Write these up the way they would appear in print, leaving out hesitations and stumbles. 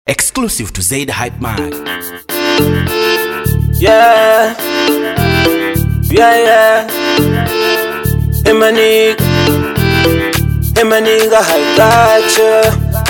Exclusive to Zaid Hype Mag. Yeah, yeah. Hey my nigga, I got you.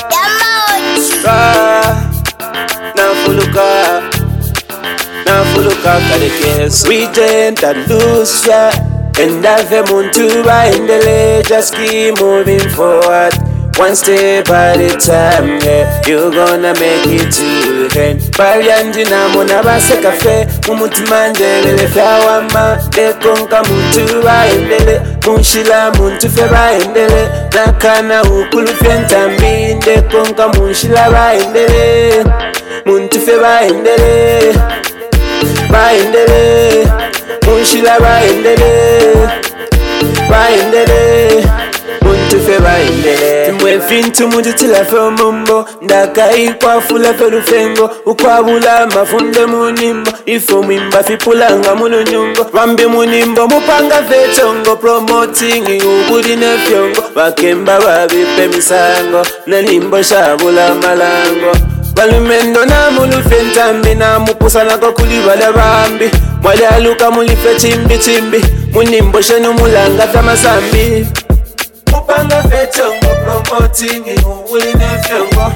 Now fuluka kadekes. We didn't lose ya. And I've muntu baindele. Just keep moving forward. One step at a time, yeah. You're gonna make it to the end. Parianji na mona base cafe. Mumutimanje lele fawama. Dekonka muntu baindele. Munshila muntu fe baindele. Nakana ukulu fentambi. Dekonka munshila baindele. Muntu fe baindele. Baindele. Munshila baindele. Baindele. Muntu fe baindele. Mwe fintu muntu tila fe mumbo. Ndaka ikwa fula fe lufengo. Ukwabula mafunde munimbo. Ifo mwimba fipulanga munu nyungo. Rambi munimbo mupanga fe chongo. Promoting ubudi ne fyongo. Wakemba wabipe misango. Nenimbo shabula malango. Balumendo na mulu fentambi. Na mupusa na kokuli wale bambi. Mwale aluka mulife chimbi. Munimbo shenu mulanga tamasambi. Upanga fechongo, promoting uwili nefyongo.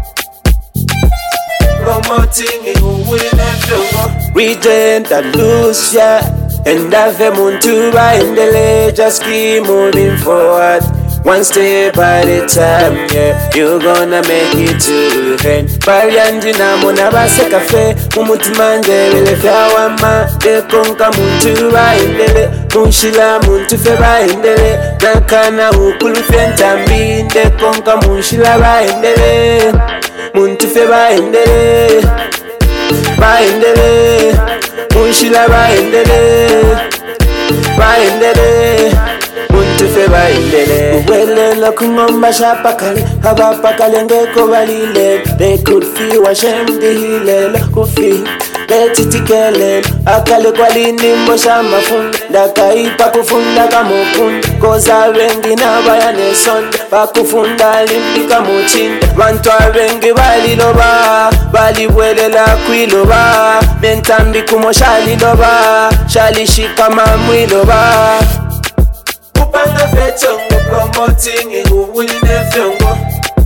Promoting uwili nefyongo. Regent and lose ya. And I've muntu baindele. Just keep moving forward. One step at a time, yeah. You're gonna make it to the end. Parianji na mona base cafe. Mumutimanje lele fawama. Dekonka muntu baindele. Munshila muntu fe baindele. Nakana ukulu fentambi. Dekonka munshila baindele. Muntu fe baindele. Baindele. Munshila baindele. Baindele. Muntu fe baindele. Uwelela kungomba shapakale. Abapakale ngeko balile. They could feel ashamed hilela. Kufi betitikele. Akale kwa lini mbosha mafunde. Ndakaipa kufunda kamukunda. Koza wengi na bayane sonde. Bakufunda limbi kamuchinde. Bantu wengi baliloba. Baliwelela kwiloba. Mentambi kumoshaliloba. Shalishika mamwiloba. Upanga fechongo, promoting uwili nefyongo.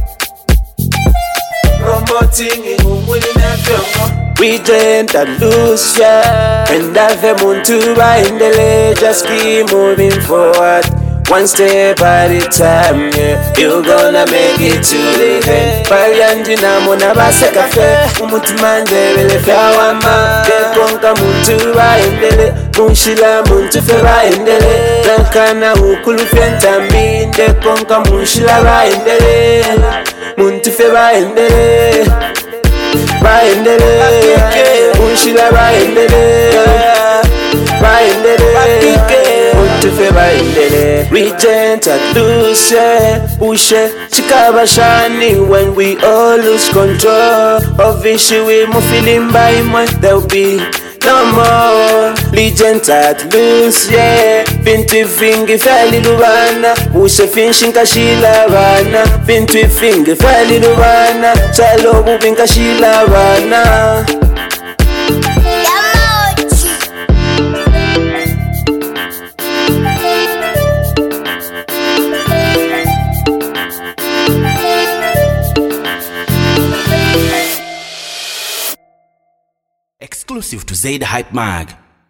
Promoting uwili nefyongo. We didn't lose ya. And I've muntu baindele. Just keep moving forward. One step at a time, yeah. You're gonna make it to the end. Parianji na mona base cafe. Mumutimanje lele fawama. Dekonka muntu baindele. Munshila muntu fe baindele. Nakana ukulu fentambi. Dekonka munshila baindele. Muntu fe baindele. Baindele. Munshila baindele. Baindele. Muntu fe baindele. Regent at lose, pushe chikabashani. When we all lose control of issue, we move feeling by one. There'll be no more. Legend at loose, yeah. Vinti fingi fali lubana. Ushe finshinka shila bana. Vinti fingi fali lubana. Chalo bubinka shila bana. Exclusive to Zaid Hype Mag.